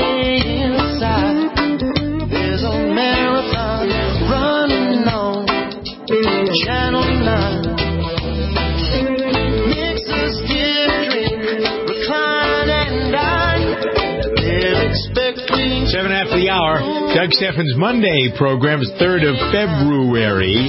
inside. There's a marathon running on Channel 9. Mix us, give, drink, recline and dine. They'll expect me. 7 after the hour. Doug Steffen's Monday program is 3rd of February.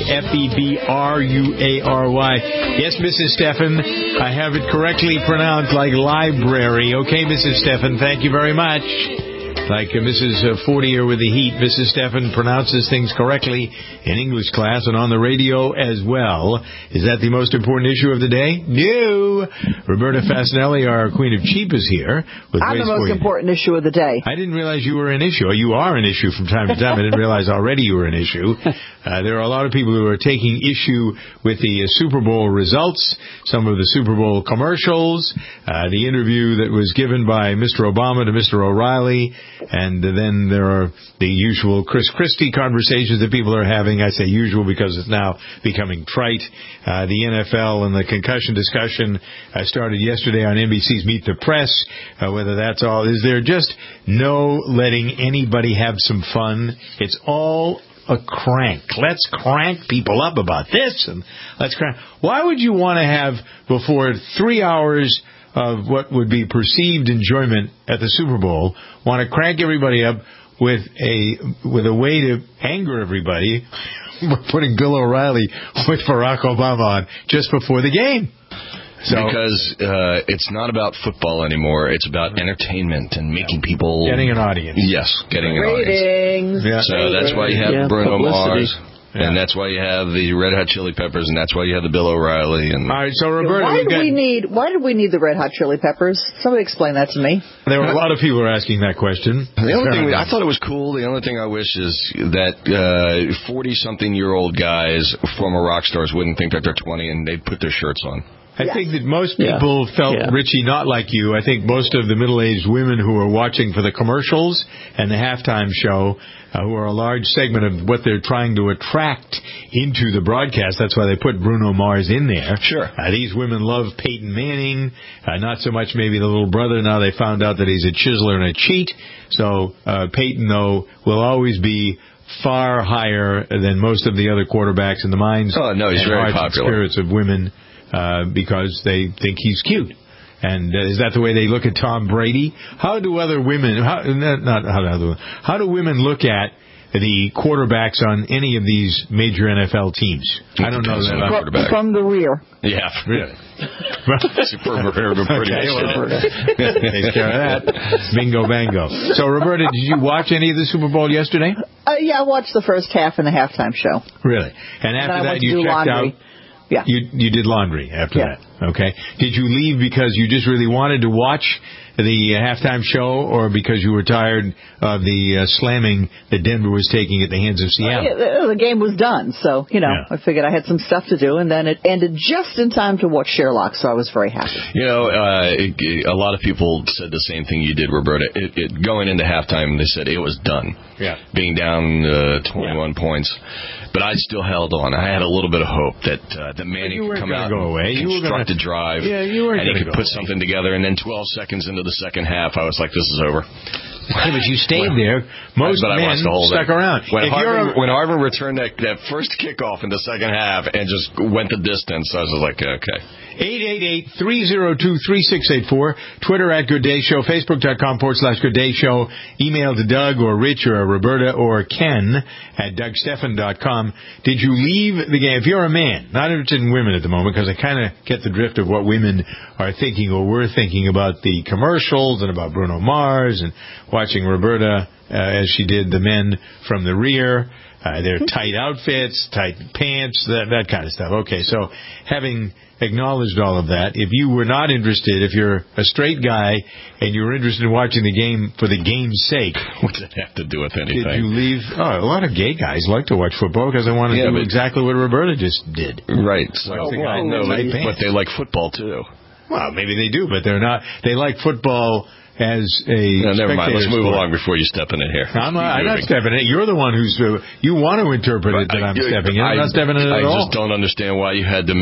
February. Yes, Mrs. Steffen, I have it correctly pronounced like library. Okay, Mrs. Steffen, thank you very much. Like Mrs. Fortier with the heat, Mrs. Steffen pronounces things correctly in English class and on the radio as well. Is that the most important issue of the day? No. Roberta Fasinelli, our Queen of Cheap, is here. I'm the most important issue of the day. I didn't realize you were an issue. You are an issue from time to time. I didn't realize already you were an issue. There are a lot of people who are taking issue with the Super Bowl results, some of the Super Bowl commercials, the interview that was given by Mr. Obama to Mr. O'Reilly, and then there are the usual Chris Christie conversations that people are having. I say usual because it's now becoming trite. The NFL and the concussion discussion started yesterday on NBC's Meet the Press. Whether that's all, is there just no letting anybody have some fun? It's all a crank. Let's crank people up about this, and let's crank. Why would you want to have, before 3 hours of what would be perceived enjoyment at the Super Bowl, want to crank everybody up with a way to anger everybody? We're putting Bill O'Reilly with Barack Obama on just before the game. Because it's not about football anymore. It's about entertainment and making people... Getting an audience. Yes, getting an audience. Yeah. So that's why you have Bruno Mars. Yeah. And that's why you have the Red Hot Chili Peppers, and that's why you have the Bill O'Reilly. And all right, so Roberta, why did we need the Red Hot Chili Peppers? Somebody explain that to me. There were a lot of people who are asking that question. The only thing I thought it was cool. The only thing I wish is that 40-something-year-old guys, former rock stars, wouldn't think that they're 20 and they'd put their shirts on. I think that most people felt, Richie, not like you. I think most of the middle-aged women who are watching for the commercials and the halftime show, who are a large segment of what they're trying to attract into the broadcast, that's why they put Bruno Mars in there. Sure. These women love Peyton Manning, not so much maybe the little brother. Now they found out that he's a chiseler and a cheat. So Peyton, though, will always be far higher than most of the other quarterbacks in the minds he's very popular. And spirits of women. Because they think he's cute. And is that the way they look at Tom Brady? How do other women, how do women look at the quarterbacks on any of these major NFL teams? I don't know that. From the rear. Yeah, really. Super pretty. Takes care of that. Bingo, bango. So, Roberta, did you watch any of the Super Bowl yesterday? Yeah, I watched the first half and the halftime show. Really? And after that, you checked out. Yeah. You did laundry after that. Okay. Did you leave because you just really wanted to watch the halftime show, or because you were tired of the slamming that Denver was taking at the hands of Seattle? The game was done, so, I figured I had some stuff to do, and then it ended just in time to watch Sherlock, so I was very happy. A lot of people said the same thing you did, Roberta. Going into halftime, they said it was done. Yeah. Being down 21 points. But I still held on. I had a little bit of hope that Manning could come out and construct a drive, and he could put something together, and then 12 seconds into the second half, I was like, this is over. But you stayed there. Most men stuck around. When Harvin returned that first kickoff in the second half and just went the distance, I was like, okay. 888-302-3684. Twitter @GoodDayShow. Facebook.com/GoodDayShow. Email to Doug or Rich or Roberta or Ken @DougSteffen.com. Did you leave the game? If you're a man, not interested in women at the moment, because I kind of get the drift of what women are thinking or were thinking about the commercials and about Bruno Mars and watching Roberta as she did the men from the rear. Their tight outfits, tight pants, that kind of stuff. Okay, so having acknowledged all of that, if you were not interested, if you're a straight guy and you were interested in watching the game for the game's sake, what does it have to do with anything? Did you leave? A lot of gay guys like to watch football because they want to do exactly what Roberta just did. Right. So, but they like football too. Well, maybe they do, but they're not. They like football as a never mind. Let's move along before you step in it here. I'm not stepping in it. You're the one who's you want to interpret it that I'm stepping in. I'm not stepping in it at all. I just don't understand why you had to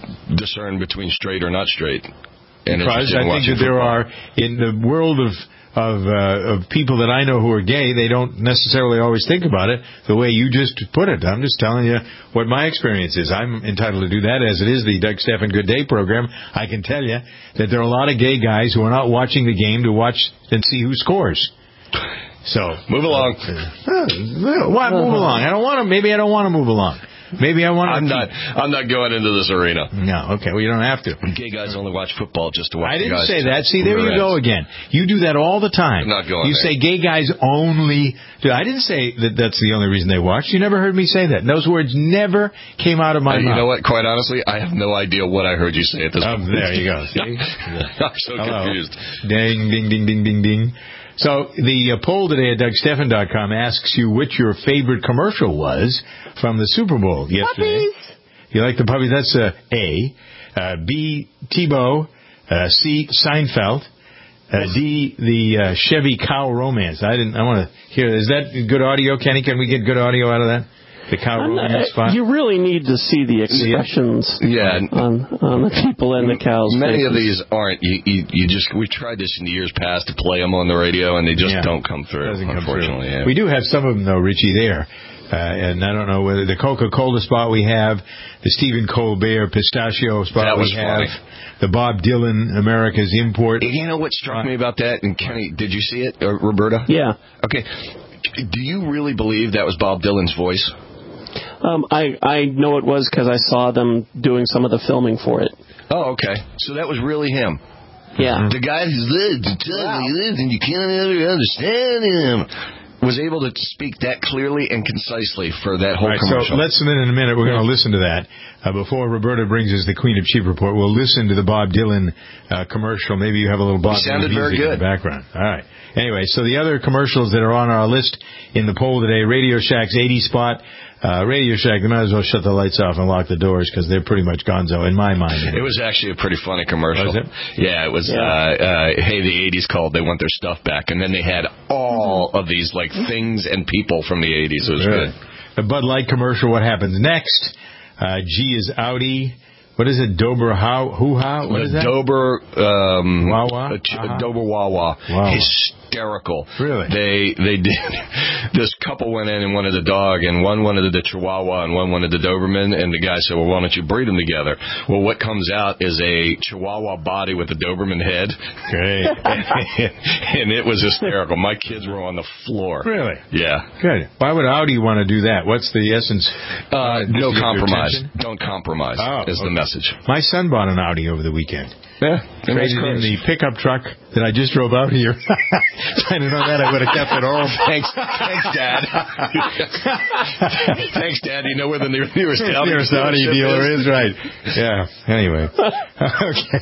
discern between straight or not straight. Because I think that there are, in the world of of people that I know who are gay, they don't necessarily always think about it the way you just put it. I'm just telling you what my experience is. I'm entitled to do that, as it is the Doug Stephan Good Day program. I can tell you that there are a lot of gay guys who are not watching the game to watch and see who scores. So move along. Why move along? Maybe I don't want to move along. Maybe I want to. I'm not going into this arena. No, okay. Well, you don't have to. Gay guys only watch football just to watch. I didn't say that. See, there you go again. You do that all the time. I'm not going. You say gay guys only. I didn't say that that's the only reason they watch. You never heard me say that. Those words never came out of my mouth. You know what? Quite honestly, I have no idea what I heard you say at this point. There you go. See? I'm so confused. Ding, ding, ding, ding, ding, ding. So the poll today at DougStephan.com asks you which your favorite commercial was from the Super Bowl yesterday. Puppies. You like the puppies? That's A. B. Tebow. C. Seinfeld. D. The Chevy Cow Romance. I want to hear. Is that good audio, Kenny? Can we get good audio out of that? The cow romance spot? You really need to see the expressions on the people and the cows. Many of these aren't. We tried this in the years past to play them on the radio, and they just don't come through, unfortunately. Yeah. We do have some of them, though, Richie, there. And I don't know whether the Coca-Cola spot we have, the Stephen Colbert pistachio spot we have, the Bob Dylan America's Import. You know what struck me about that? And Kenny, did you see it, Roberta? Yeah. Okay. Do you really believe that was Bob Dylan's voice? I know it was because I saw them doing some of the filming for it. Oh, okay. So that was really him. Yeah. The guy who's lived and you can't ever understand him was able to speak that clearly and concisely for that whole commercial. So let's, in a minute, we're going to listen to that. Before Roberta brings us the Queen of Cheap report, we'll listen to the Bob Dylan commercial. Maybe you have a little Bob Dylan music in the background. All right. Anyway, so the other commercials that are on our list in the poll today, Radio Shack's 80 spot. Radio Shack, they might as well shut the lights off and lock the doors because they're pretty much gonzo in my mind. It was actually a pretty funny commercial. Was it? Yeah, it was. Hey, the 80s called. They want their stuff back, and then they had all of these things and people from the 80s. It was good. The Bud Light commercial. What happens next? G is Audi. What is it? Dober Hoo-Ha? What is that? Dober Wawa. Dober Wawa. Wow. Hysterical. Really? They did. This couple went in and wanted a dog, and one wanted the Chihuahua and one wanted the Doberman, and the guy said, well, why don't you breed them together? Well, what comes out is a Chihuahua body with a Doberman head. Great. And it was hysterical. My kids were on the floor. Really? Yeah. Good. Why would Audi want to do that? What's the essence? No compromise. Don't compromise is the message. My son bought an Audi over the weekend. Yeah. Traded in the pickup truck that I just drove out here. If I didn't know that, I would have kept it home. Thanks, Dad. Thanks, Dad. You know where the nearest Audi dealer is, right? Yeah. Anyway. Okay.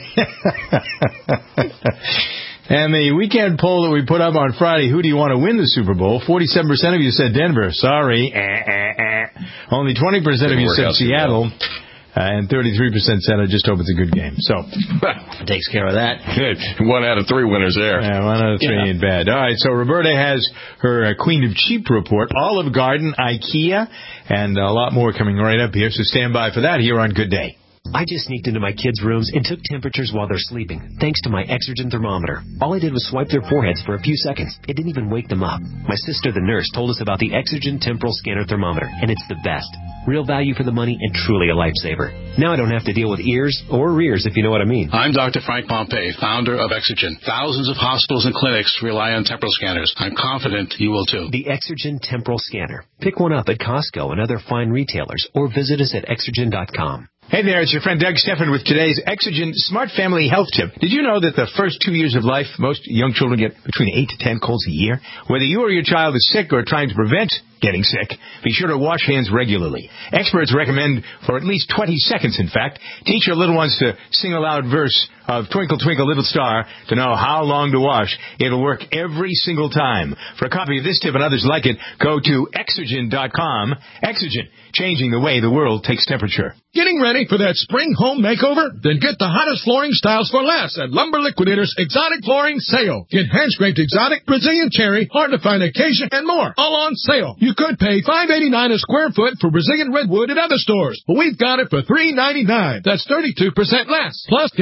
And the weekend poll that we put up on Friday, who do you want to win the Super Bowl? 47% of you said Denver. Sorry. Only 20% of you said Seattle. And 33% said, I just hope it's a good game. So, takes care of that. Good. 1 out of 3 winners there. Yeah, 1 out of 3 ain't bad. All right, so Roberta has her Queen of Cheap report, Olive Garden, IKEA, and a lot more coming right up here. So stand by for that here on Good Day. I just sneaked into my kids' rooms and took temperatures while they're sleeping, thanks to my Exergen thermometer. All I did was swipe their foreheads for a few seconds. It didn't even wake them up. My sister, the nurse, told us about the Exergen Temporal Scanner Thermometer, and it's the best. Real value for the money and truly a lifesaver. Now I don't have to deal with ears or rears, if you know what I mean. I'm Dr. Frank Pompey, founder of Exergen. Thousands of hospitals and clinics rely on temporal scanners. I'm confident you will too. The Exergen Temporal Scanner. Pick one up at Costco and other fine retailers, or visit us at Exergen.com. Hey there, it's your friend Doug Stephan with today's Exergen Smart Family Health Tip. Did you know that the first 2 years of life, most young children get between 8 to 10 colds a year? Whether you or your child is sick or trying to prevent getting sick, be sure to wash hands regularly. Experts recommend for at least 20 seconds, in fact, teach your little ones to sing a loud verse of Twinkle, Twinkle, Little Star to know how long to wash. It'll work every single time. For a copy of this tip and others like it, go to Exergen.com. Exergen, changing the way the world takes temperature. Getting ready for that spring home makeover? Then get the hottest flooring styles for less at Lumber Liquidators Exotic Flooring Sale. Get hand-scraped exotic, Brazilian cherry, hard-to-find acacia, and more, all on sale. You could pay $5.89 a square foot for Brazilian redwood at other stores, but we've got it for $3.99. That's 32% less. Plus, get high-quality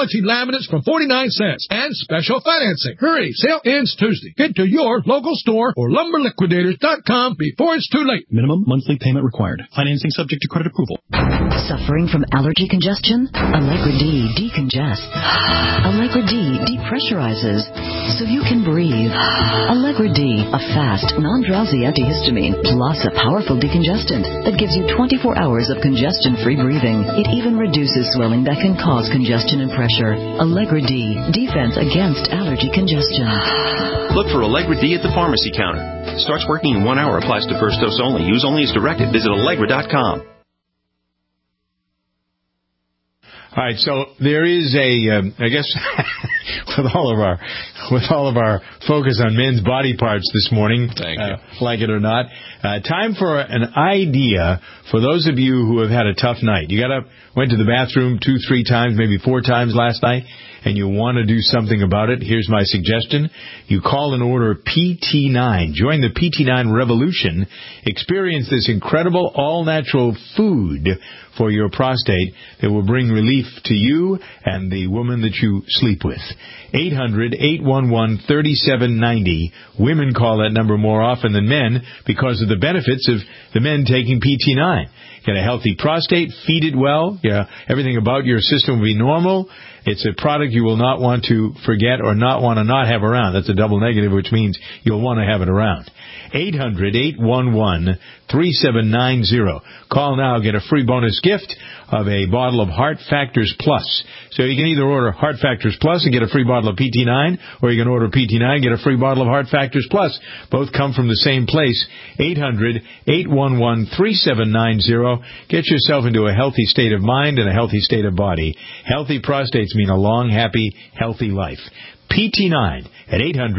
quality laminates for 49 cents and special financing. Hurry, sale ends Tuesday. Get to your local store or lumberliquidators.com before it's too late. Minimum monthly payment required. Financing subject to credit approval. Suffering from allergy congestion? Allegra D decongests. Allegra D depressurizes so you can breathe. Allegra D, a fast, non-drowsy antihistamine plus a powerful decongestant that gives you 24 hours of congestion-free breathing. It even reduces swelling that can cause congestion and pressure. Allegra D, defense against allergy congestion. Look for Allegra D at the pharmacy counter. Starts working in 1 hour. Applies to first dose only. Use only as directed. Visit Allegra.com. All right, so there is I guess, with all of our focus on men's body parts this morning, thank you, like it or not, time for an idea for those of you who have had a tough night. You went to the bathroom 2-3 times, maybe 4 times last night, and you want to do something about it. Here's my suggestion. You call and order PT9. Join the PT9 revolution. Experience this incredible all-natural food for your prostate that will bring relief to you and the woman that you sleep with. 800-811-3790. Women call that number more often than men because of the benefits of the men taking PT9. Get a healthy prostate, feed it well. Yeah, everything about your system will be normal. It's a product you will not want to forget or not want to not have around. That's a double negative, which means you'll want to have it around. 800-811-3790. Call now. Get a free bonus gift of a bottle of Heart Factors Plus. So you can either order Heart Factors Plus and get a free bottle of PT9, or you can order PT9 and get a free bottle of Heart Factors Plus. Both come from the same place. 800-811-3790. Get yourself into a healthy state of mind and a healthy state of body. Healthy prostates mean a long, happy, healthy life. PT9 at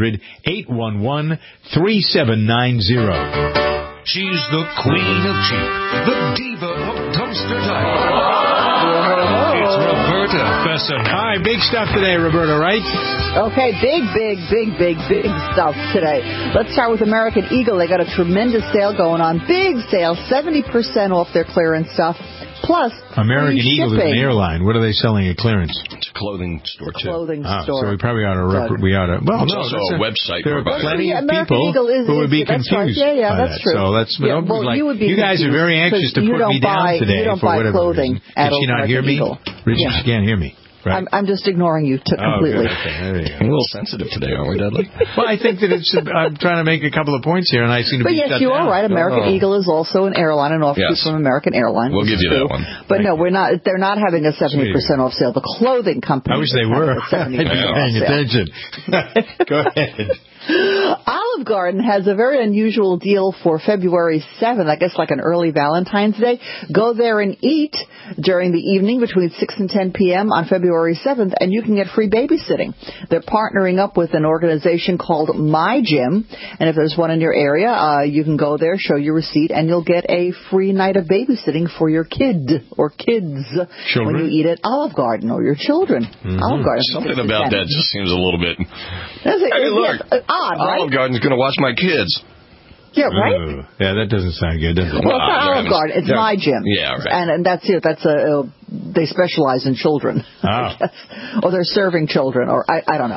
800-811-3790. She's the queen of cheap, the diva of dumpster diving. It's Roberta Bessel. Hi, big stuff today, Roberta, right? Okay, big stuff today. Let's start with American Eagle. They got a tremendous sale going on. Big sale, 70% off their clearance stuff. Plus, American Eagle is an airline. What are they selling at clearance? It's a clothing store, too. Store. So we probably ought to... Well, it's also a website. There are plenty of people who would be confused by that's that. True. So you guys are very anxious to put me down today for whatever reason. Can she not hear me? Richard, she can't hear me. Right. I'm just ignoring you completely. Okay, there you go. A little sensitive today, aren't we, Dudley? Well, I think that I'm trying to make a couple of points here, and I seem to be shut down. But yes, you are right. American Eagle is also an airline, an offshoot from American Airlines. We'll give you that one. But no, we're not. They're not having a 70% off sale. The clothing company. I wish they were. I'd be paying attention. Go ahead. Olive Garden has a very unusual deal for February 7th, I guess like an early Valentine's Day. Go there and eat during the evening between 6 and 10 p.m. on February 7th, and you can get free babysitting. They're partnering up with an organization called My Gym, and if there's one in your area, you can go there, show your receipt, and you'll get a free night of babysitting for your kid or kids when you eat at Olive Garden, or your children. Olive Garden. Something about that just seems a little bit... Hey, look. Odd, right? Olive Garden's going to watch my kids. Yeah, right? Yeah, that doesn't sound good, does it? Well, it's not Olive Garden. It's My Gym. Yeah, right. And that's it. That's they specialize in children. Or they're serving children, or I don't know.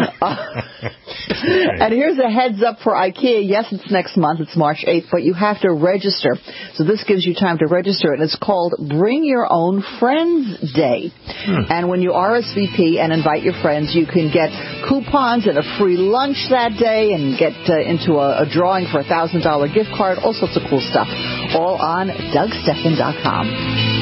And here's a heads up for IKEA. Yes, it's next month. It's March 8th, but you have to register. So this gives you time to register, and it's called Bring Your Own Friends Day. And when you RSVP and invite your friends, you can get coupons and a free lunch that day, and get into a drawing for a $1,000 gift card, all sorts of cool stuff. All on DougStephan.com.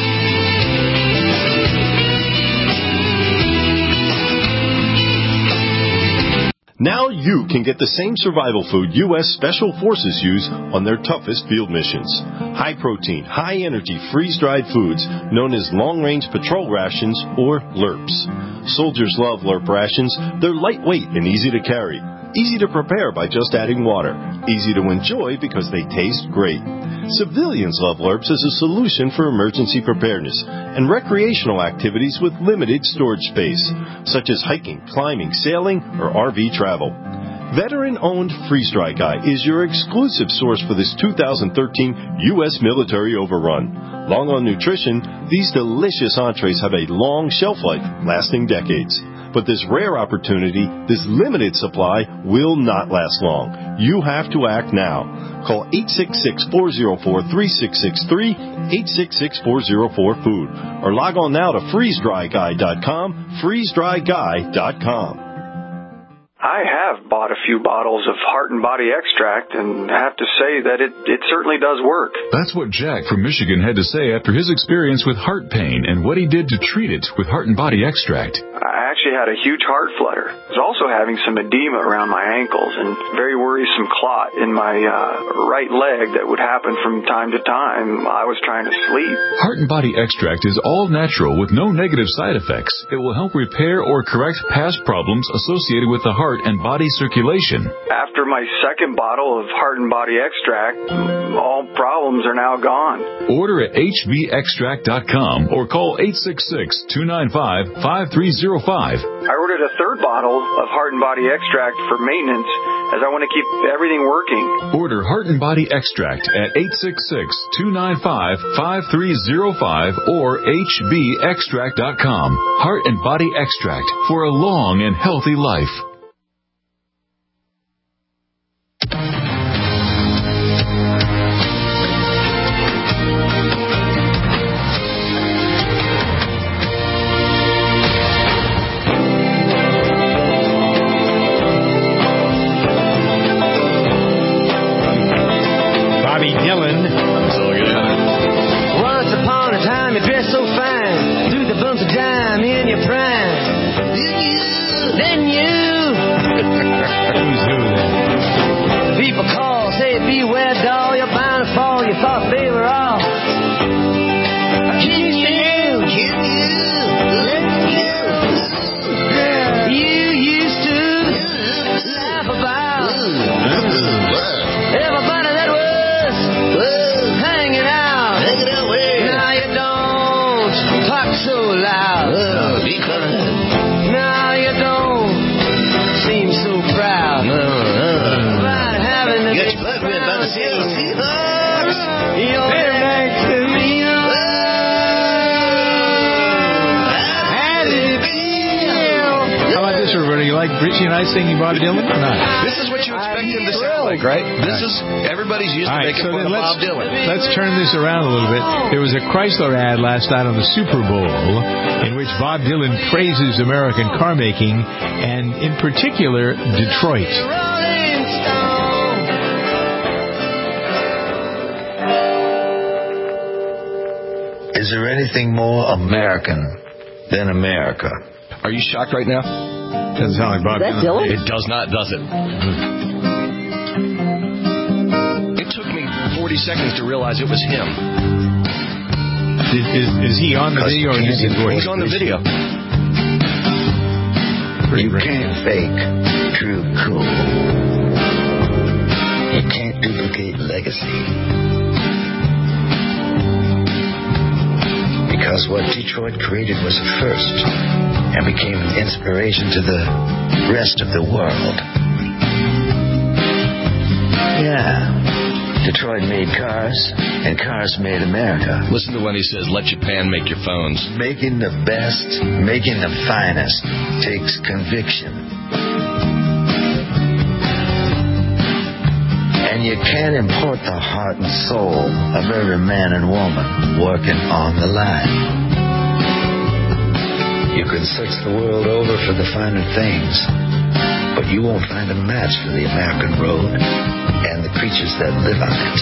Now you can get the same survival food U.S. Special Forces use on their toughest field missions. High-protein, high-energy, freeze-dried foods known as long-range patrol rations, or LRPs. Soldiers love LRP rations. They're lightweight and easy to carry. Easy to prepare by just adding water. Easy to enjoy because they taste great. Civilians love LRPs as a solution for emergency preparedness and recreational activities with limited storage space, such as hiking, climbing, sailing, or RV travel. Veteran-owned Freeze Dry Guy is your exclusive source for this 2013 U.S. military overrun. Long on nutrition, these delicious entrees have a long shelf life, lasting decades. But this rare opportunity, this limited supply, will not last long. You have to act now. Call 866-404-3663, 866-404-FOOD, or log on now to freezedryguy.com, freezedryguy.com. I have bought a few bottles of Heart and Body Extract and have to say that it certainly does work. That's what Jack from Michigan had to say after his experience with heart pain and what he did to treat it with Heart and Body Extract. I actually had a huge heart flutter. I was also having some edema around my ankles and very worrisome clot in my right leg that would happen from time to time. I was trying to sleep. Heart and Body Extract is all natural with no negative side effects. It will help repair or correct past problems associated with the heart and body circulation. After my second bottle of Heart and Body Extract, all problems are now gone. Order at hbextract.com or call 866-295-5305. I ordered a third bottle of Heart and Body Extract for maintenance as I want to keep everything working. Order Heart and Body Extract at 866-295-5305 or hbextract.com. Heart and Body Extract for a long and healthy life. Richie and I singing Bob Dylan or not? This is what you expect him to sound like, right? This is, everybody's used to making fun of Bob Dylan. Let's turn this around a little bit. There was a Chrysler ad last night on the Super Bowl in which Bob Dylan praises American car making and in particular Detroit. Is there anything more American than America? Are you shocked right now? Doesn't sound like Bob Dylan. It does not, does it? It took me 40 seconds to realize it was him. Is he on the video or is his voice? He's on the video. You can't fake true cool. You can't duplicate legacy. Because what Detroit created was a first and became an inspiration to the rest of the world. Yeah. Detroit made cars, and cars made America. Listen to when he says, let Japan make your phones. Making the best, making the finest takes conviction. And you can't import the heart and soul of every man and woman working on the line. You can search the world over for the finer things, but you won't find a match for the American road and the creatures that live on it.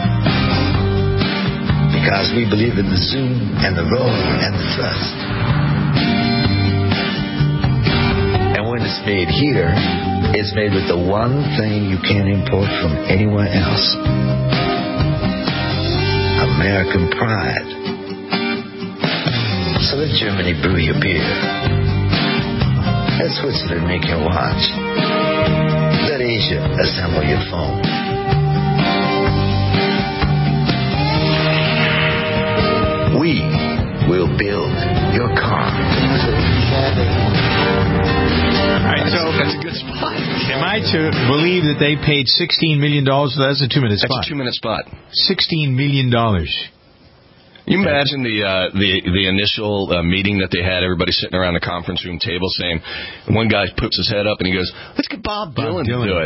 Because we believe in the zoom and the roll and the thrust. And when it's made here, it's made with the one thing you can't import from anywhere else. American pride. So let Germany brew your beer. Let Switzerland make your watch. Let Asia assemble your phone. We will build your car. right, so that's a good spot. Am I to believe that they paid $16 million? That's a 2-minute spot. That's a 2-minute spot. $16 million. You imagine the initial meeting that they had, everybody sitting around the conference room table saying, one guy puts his head up and he goes, let's get Bob Dylan to do it.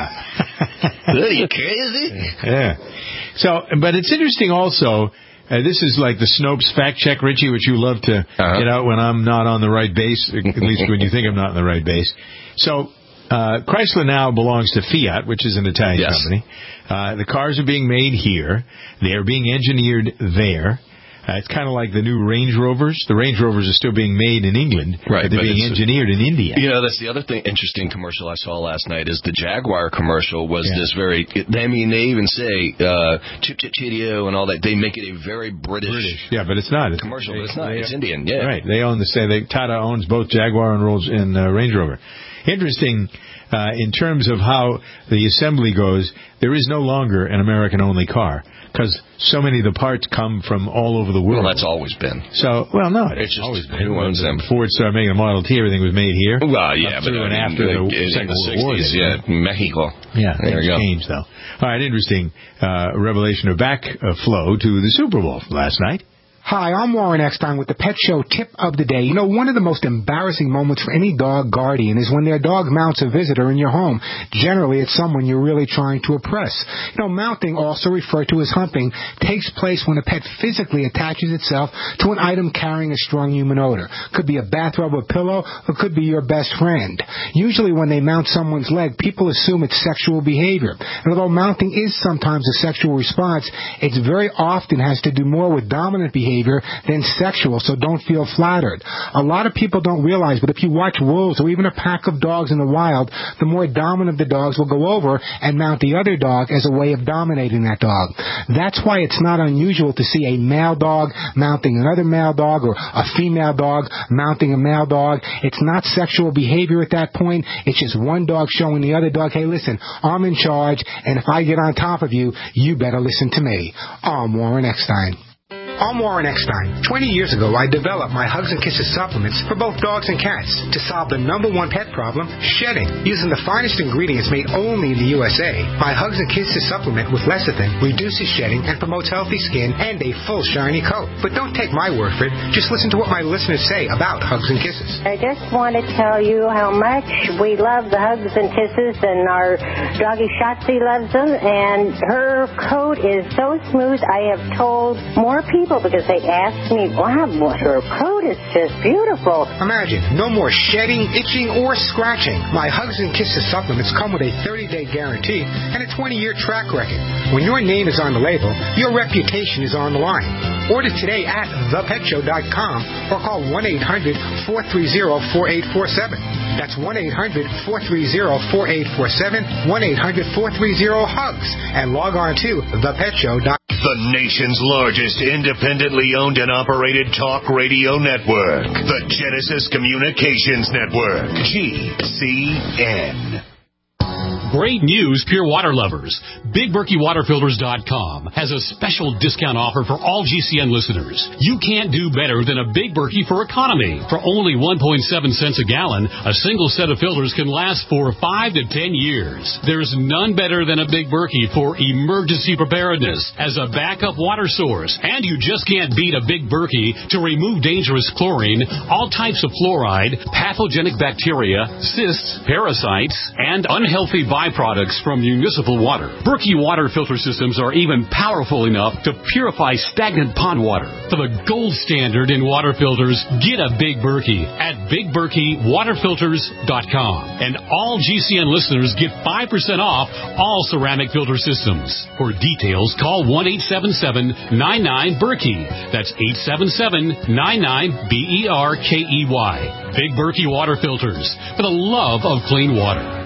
Yeah. Are you crazy? Yeah. So, but it's interesting also, this is like the Snopes fact check, Richie, which you love to get out when I'm not on the right base, at least when you think I'm not on the right base. So, Chrysler now belongs to Fiat, which is an Italian company. The cars are being made here. They are being engineered there. It's kind of like the new Range Rovers. The Range Rovers are still being made in England, but they're being engineered in India. You know, that's the other interesting commercial I saw last night is the Jaguar commercial was this very, I mean, they even say chip chip cheerio and all that. They make it a very British. Yeah, but it's not. It's commercial, but it's not. It's Indian, yeah. Right. They own Tata owns both Jaguar and Range Rover. Interesting. In terms of how the assembly goes, there is no longer an American-only car because so many of the parts come from all over the world. Well, that's always been. So, well, no, it's just always been. Who owns them? Ford started making a Model T, everything was made here. Well, yeah, but after the Second World War, Mexico. Yeah, there you go. Changed though. All right, interesting revelation of backflow to the Super Bowl last night. Hi, I'm Warren Eckstein with the Pet Show Tip of the Day. You know, one of the most embarrassing moments for any dog guardian is when their dog mounts a visitor in your home. Generally, it's someone you're really trying to impress. You know, mounting, also referred to as humping, takes place when a pet physically attaches itself to an item carrying a strong human odor. Could be a bathrobe or pillow, or could be your best friend. Usually when they mount someone's leg, people assume it's sexual behavior. And although mounting is sometimes a sexual response, it very often has to do more with dominant behavior than sexual, so don't feel flattered. A lot of people don't realize, but if you watch wolves or even a pack of dogs in the wild, the more dominant the dogs will go over and mount the other dog as a way of dominating that dog. That's why it's not unusual to see a male dog mounting another male dog or a female dog mounting a male dog. It's not sexual behavior at that point. It's just one dog showing the other dog, hey, listen, I'm in charge, and if I get on top of you, you better listen to me. I'm Warren Eckstein. I'm Warren Eckstein. 20 years ago, I developed my Hugs and Kisses supplements for both dogs and cats to solve the #1 pet problem, shedding. Using the finest ingredients made only in the USA, my Hugs and Kisses supplement with lecithin reduces shedding and promotes healthy skin and a full shiny coat. But don't take my word for it. Just listen to what my listeners say about Hugs and Kisses. I just want to tell you how much we love the Hugs and Kisses, and our doggy Shotzi loves them, and her coat is so smooth. I have told more people because they asked me, wow, her coat is just beautiful. Imagine, no more shedding, itching, or scratching. My Hugs and Kisses supplements come with a 30-day guarantee and a 20-year track record. When your name is on the label, your reputation is on the line. Order today at thepetshow.com or call 1-800-430-4847. That's 1-800-430-4847, 1-800-430-HUGS, and log on to thepetshow.com. The nation's largest independently owned and operated talk radio network, the Genesis Communications Network, GCN. Great news, pure water lovers. BigBerkeyWaterFilters.com has a special discount offer for all GCN listeners. You can't do better than a Big Berkey for economy. For only 1.7 cents a gallon, a single set of filters can last for 5 to 10 years. There's none better than a Big Berkey for emergency preparedness as a backup water source. And you just can't beat a Big Berkey to remove dangerous chlorine, all types of fluoride, pathogenic bacteria, cysts, parasites, and unhealthy byproducts from municipal water. Berkey water filter systems are even powerful enough to purify stagnant pond water. For the gold standard in water filters, get a Big Berkey at BigBerkeyWaterFilters.com. And all GCN listeners get 5% off all ceramic filter systems. For details, call 1-877-99-BERKEY. That's 877-99-BERKEY. Big Berkey Water Filters, for the love of clean water.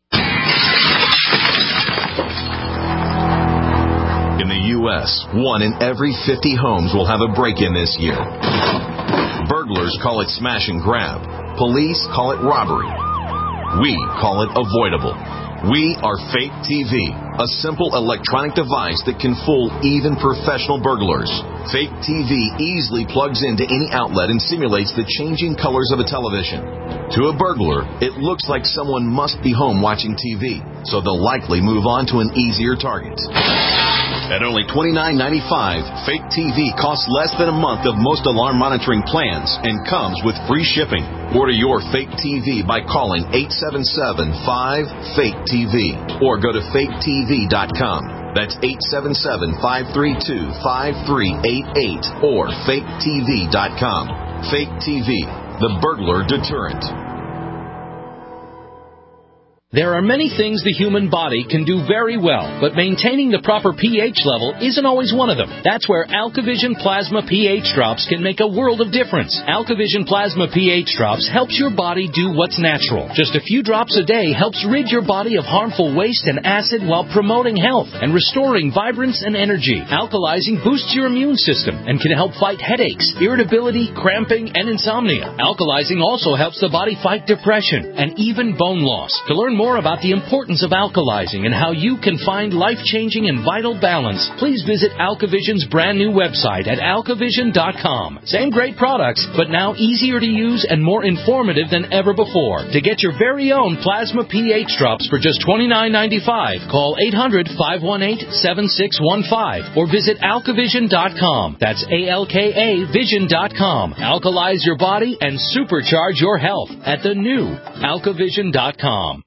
In the U.S., 1 in every 50 homes will have a break-in this year. Burglars call it smash and grab. Police call it robbery. We call it avoidable. We are Fake TV. a simple electronic device that can fool even professional burglars. Fake TV easily plugs into any outlet and simulates the changing colors of a television. To a burglar, it looks like someone must be home watching TV, so they'll likely move on to an easier target. At only $29.95, Fake TV costs less than a month of most alarm monitoring plans and comes with free shipping. Order your Fake TV by calling 877-5-FAKE-TV or go to faketv.com. That's 877-532-5388 or faketv.com. Fake TV, the burglar deterrent. There are many things the human body can do very well, but maintaining the proper pH level isn't always one of them. That's where AlkaVision Plasma pH Drops can make a world of difference. AlkaVision Plasma pH Drops helps your body do what's natural. Just a few drops a day helps rid your body of harmful waste and acid while promoting health and restoring vibrance and energy. Alkalizing boosts your immune system and can help fight headaches, irritability, cramping, and insomnia. Alkalizing also helps the body fight depression and even bone loss. To learn more about the importance of alkalizing and how you can find life-changing and vital balance, please visit AlkaVision's brand new website at alkavision.com. Same great products, but now easier to use and more informative than ever before. To get your very own Plasma pH Drops for just $29.95, call 800-518-7615 or visit alkavision.com. That's ALKA Vision.com. Alkalize your body and supercharge your health at the new alkavision.com.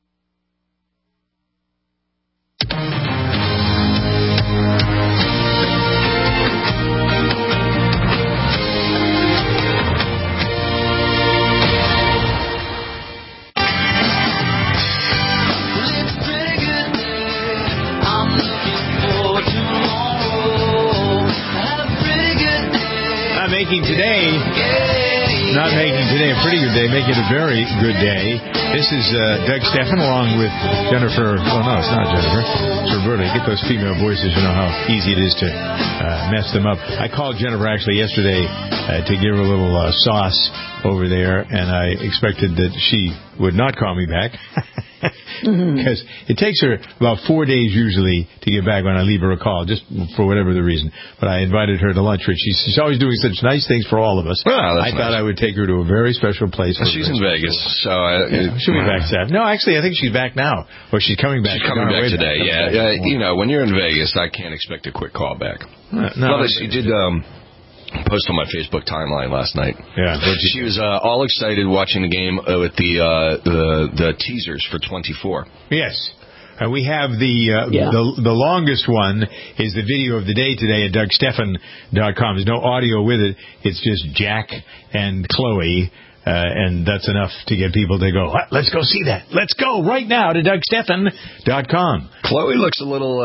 Not making today a pretty good day, making it a very good day. This is Doug Stephan along with Jennifer. Oh, no, it's not Jennifer. It's Roberta. Get those female voices. You know how easy it is to mess them up. I called Jennifer actually yesterday to give her a little sauce over there, and I expected that she would not call me back. Because it takes her about 4 days usually to get back when I leave her a call, just for whatever the reason. But I invited her to lunch. She's always doing such nice things for all of us. Oh, I thought I would take her to a very special place. She's in Vegas, so she'll be back Saturday. No, actually, I think she's back now, or she's coming back. She's coming back today. Yeah, you know, when you're in Vegas, I can't expect a quick call back. No, she did. Post on my Facebook timeline last night. Yeah, she was all excited watching the game with the teasers for 24. Yes. We have the longest one is the video of the day today at DougStephan.com. There's no audio with it. It's just Jack and Chloe. And that's enough to get people to go, let's go see that. Let's go right now to DougStephan.com. Chloe looks a little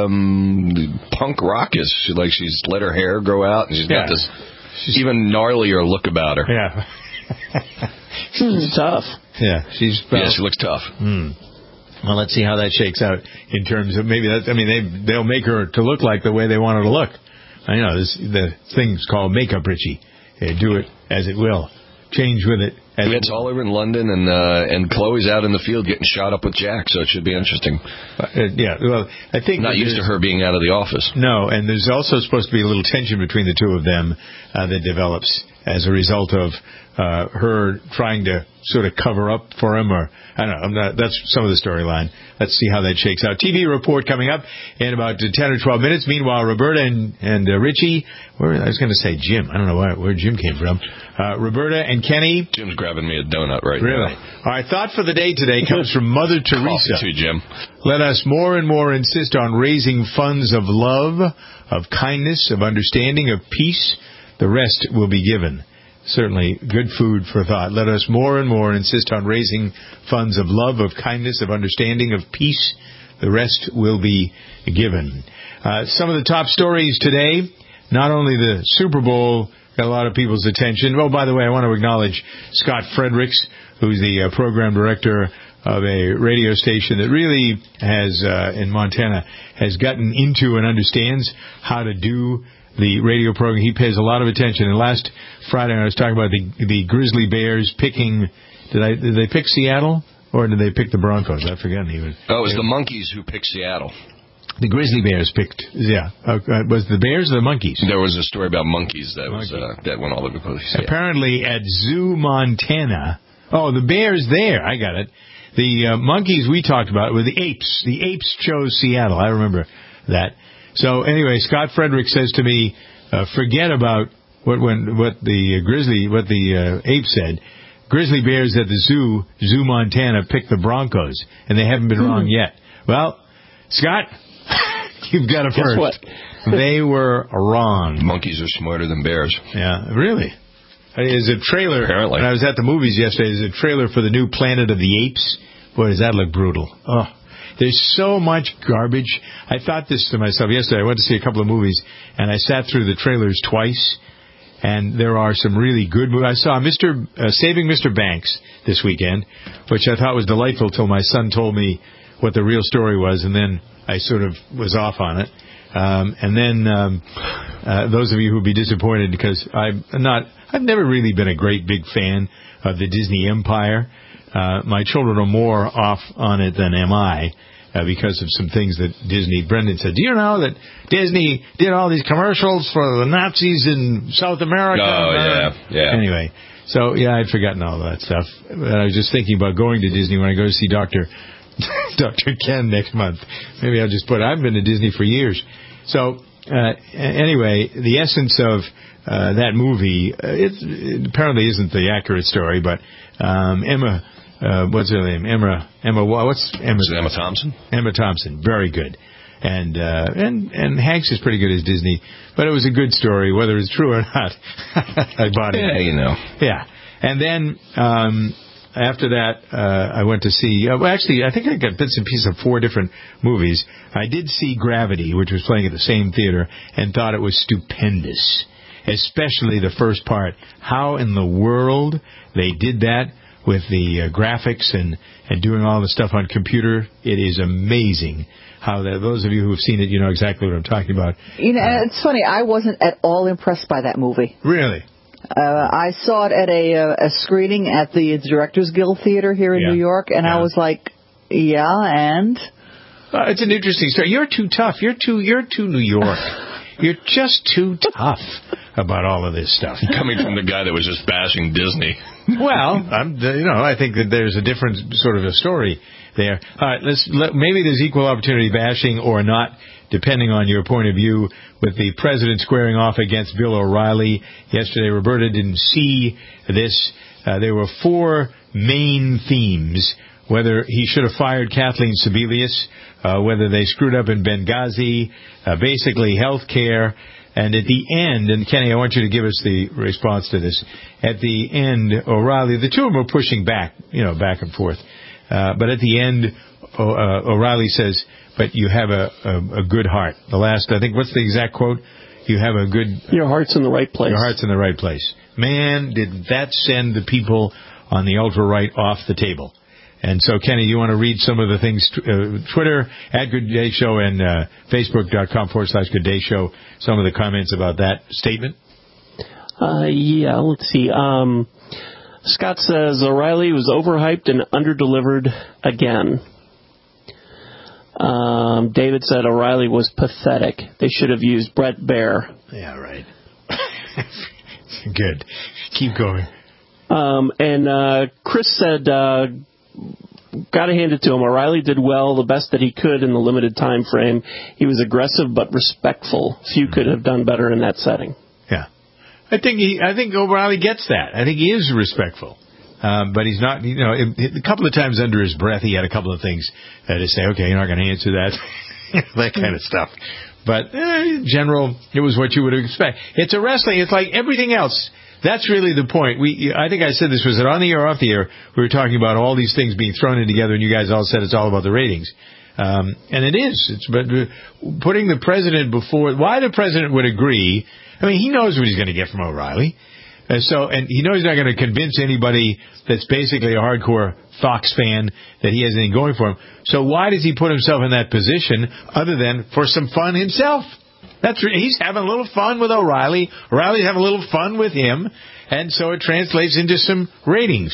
punk rockish. Like she's let her hair grow out, and she's got this even gnarlier look about her. Yeah. She's tough. Yeah, she looks tough. Well, let's see how that shakes out in terms of they'll make her to look like the way they want her to look. I know the thing's called makeup, Richie. Do it as it will. Change with it. It's all over in London, and Chloe's out in the field getting shot up with Jack, so it should be interesting. Well, I think not used to her being out of the office. No, and there's also supposed to be a little tension between the two of them that develops as a result of her trying to sort of cover up for him, or I don't know. That's some of the storyline. Let's see how that shakes out. TV report coming up in about 10 or 12 minutes. Meanwhile, Roberta and Richie, I was going to say Jim. I don't know where Jim came from. Roberta and Kenny. Jim's grabbing me a donut right now. All right, thought for the day today comes from Mother Teresa. Coffee too, Jim. Let us more and more insist on raising funds of love, of kindness, of understanding, of peace. The rest will be given. Certainly good food for thought. Let us more and more insist on raising funds of love, of kindness, of understanding, of peace. The rest will be given. Some of the top stories today, not only the Super Bowl got a lot of people's attention. Oh, by the way, I want to acknowledge Scott Fredericks, who's the program director of a radio station that really has, in Montana, has gotten into and understands how to do the radio program. He pays a lot of attention. And last Friday I was talking about the Grizzly Bears picking. Did they pick Seattle? Or did they pick the Broncos? I've forgotten even. Oh, it was the Monkeys who picked Seattle. The Grizzly Bears picked, was the Bears or the Monkeys? There was a story about monkeys that went all over the place. Yeah. Apparently at Zoo, Montana. Oh, the Bears there. I got it. The monkeys we talked about were the apes. The apes chose Seattle. I remember that. So anyway, Scott Frederick says to me, forget about what the ape said. Grizzly Bears at the Zoo, Montana, picked the Broncos, and they haven't been wrong yet. Well, Scott, you've got it first. Guess what? They were wrong. Monkeys are smarter than bears. Yeah, really. There's a trailer. Apparently. When I was at the movies yesterday, there's a trailer for the new Planet of the Apes. Boy, does that look brutal. Oh, there's so much garbage. I thought this to myself yesterday. I went to see a couple of movies, and I sat through the trailers twice, and there are some really good movies. I saw Saving Mr. Banks this weekend, which I thought was delightful till my son told me what the real story was, and then I sort of was off on it. And then those of you who would be disappointed because I've never really been a great big fan of the Disney Empire. My children are more off on it than am I because of some things that Brendan said. Do you know that Disney did all these commercials for the Nazis in South America? Oh, yeah. Anyway, so yeah, I'd forgotten all that stuff. I was just thinking about going to Disney when I go to see Dr. Ken next month. Maybe I'll just I've been to Disney for years. So, anyway, the essence of that movie, it apparently isn't the accurate story, but Emma, what's her name? Emma Thompson? Emma Thompson, very good. And Hanks is pretty good as Disney, but it was a good story, whether it's true or not. I bought it. Yeah, you know. Yeah. And then, after that, I went to see, actually, I think I got bits and pieces of 4 different movies. I did see Gravity, which was playing at the same theater, and thought it was stupendous, especially the first part. How in the world they did that with the graphics and doing all the stuff on computer. It is amazing how those of you who have seen it, you know exactly what I'm talking about. You know, it's funny, I wasn't at all impressed by that movie. Really? I saw it at a screening at the Directors Guild Theater here in New York, and I was like, and? It's an interesting story. You're too tough. You're too New York. You're just too tough about all of this stuff. Coming from the guy that was just bashing Disney. Well, I think that there's a different sort of a story there. All right, maybe there's equal opportunity bashing or not, depending on your point of view, with the president squaring off against Bill O'Reilly. Yesterday, Roberta didn't see this. There were 4 main themes, whether he should have fired Kathleen Sebelius, whether they screwed up in Benghazi, basically health care, and at the end, and Kenny, I want you to give us the response to this. At the end, O'Reilly, the two of them were pushing back and forth. But at the end, O'Reilly says, but you have a good heart. The last, I think, what's the exact quote? You have a good... Your heart's in the right place. Your heart's in the right place. Man, did that send the people on the ultra-right off the table. And so, Kenny, you want to read some of the things, Twitter, @GoodDayShow, and Facebook.com/GoodDayShow, some of the comments about that statement? Yeah, let's see. Scott says, O'Reilly was overhyped and underdelivered again. David said O'Reilly was pathetic. They should have used Brett Baer. Yeah, right. Good. Keep going. And Chris said, got to hand it to him. O'Reilly did well, the best that he could in the limited time frame. He was aggressive but respectful. Few could have done better in that setting. Yeah. I think O'Reilly gets that. I think he is respectful. But he's not, a couple of times under his breath, he had a couple of things to say, okay, you're not going to answer that, that kind of stuff. But in general, it was what you would expect. It's a wrestling. It's like everything else. That's really the point. I think I said this, was it on the air or off the air? We were talking about all these things being thrown in together, and you guys all said it's all about the ratings. And it is. But putting the president before, why the president would agree, I mean, he knows what he's going to get from O'Reilly. And he knows he's not going to convince anybody that's basically a hardcore Fox fan that he has anything going for him. So why does he put himself in that position other than for some fun himself? He's having a little fun with O'Reilly. O'Reilly's having a little fun with him. and so it translates into some ratings.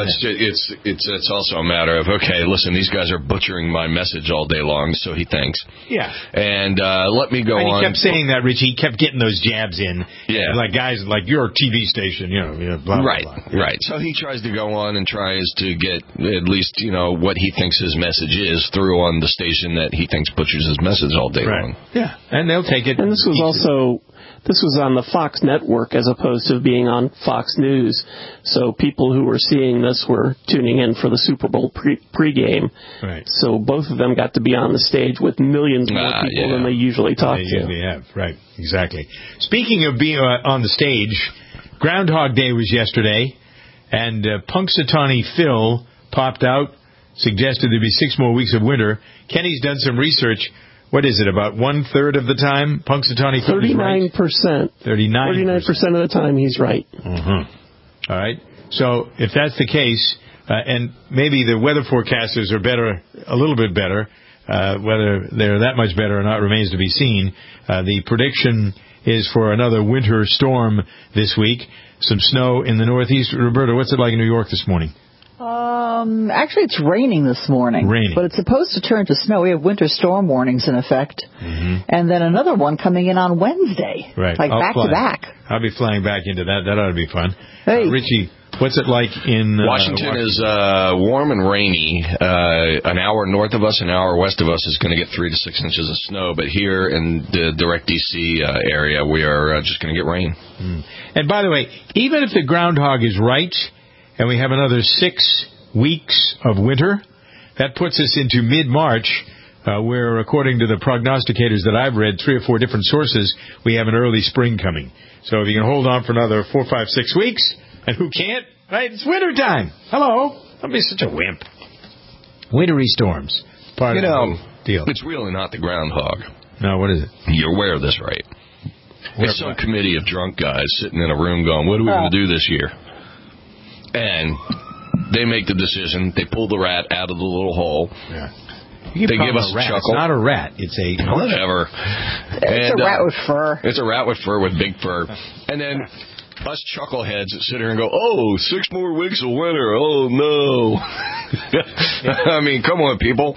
It's also a matter of, okay, listen, these guys are butchering my message all day long, so he thinks. Yeah. And let me go on. He kept saying that, Richie. He kept getting those jabs in. Yeah. Like guys like your TV station, blah, blah, right, blah. Right. So he tries to go on and tries to get at least, what he thinks his message is through on the station that he thinks butchers his message all day long. Yeah. And they'll take it. And this was on the Fox network as opposed to being on Fox News. So people who were seeing this were tuning in for the Super Bowl pregame. Right. So both of them got to be on the stage with millions more people than they usually talk to. Usually have. Right. Exactly. Speaking of being on the stage, Groundhog Day was yesterday, and Punxsutawney Phil popped out, suggested there'd be 6 more weeks of winter. Kenny's done some research. What is it, about 1/3 of the time Punxsutawney Phil is right? 39%. 39% of the time he's right. All right. So if that's the case, and maybe the weather forecasters are better, a little bit better, whether they're that much better or not remains to be seen. The prediction is for another winter storm this week. Some snow in the Northeast. Roberta, what's it like in New York this morning? Actually, it's raining this morning. But it's supposed to turn to snow. We have winter storm warnings in effect. And then another one coming in on Wednesday. Right. Like back to back. I'll be flying back into that. That ought to be fun. Hey. Richie, what's it like in Washington? Is warm and rainy. An hour north of us, an hour west of us is going to get 3 to 6 inches of snow. But here in the direct D.C. area, we are just going to get rain. And by the way, even if the groundhog is right, and we have another 6 weeks of winter, that puts us into mid-March, where, according to the prognosticators that I've read, 3 or 4 different sources, we have an early spring coming. So if you can hold on for another 4, 5, 6 weeks, and who can't, right? It's winter time. Hello. Don't be such a wimp. Wintry storms. Part of the deal. It's really not the groundhog. No, what is it? You're aware of this, right? It's some committee of drunk guys sitting in a room going, what are we going to do this year? And they make the decision. They pull the rat out of the little hole. Yeah. They give us a chuckle. It's not a rat. It's a... Whatever. It's a rat with fur. It's a rat with fur with big fur. And then us chuckleheads that sit here and go, 6 more weeks of winter. Oh, no. I mean, come on, people.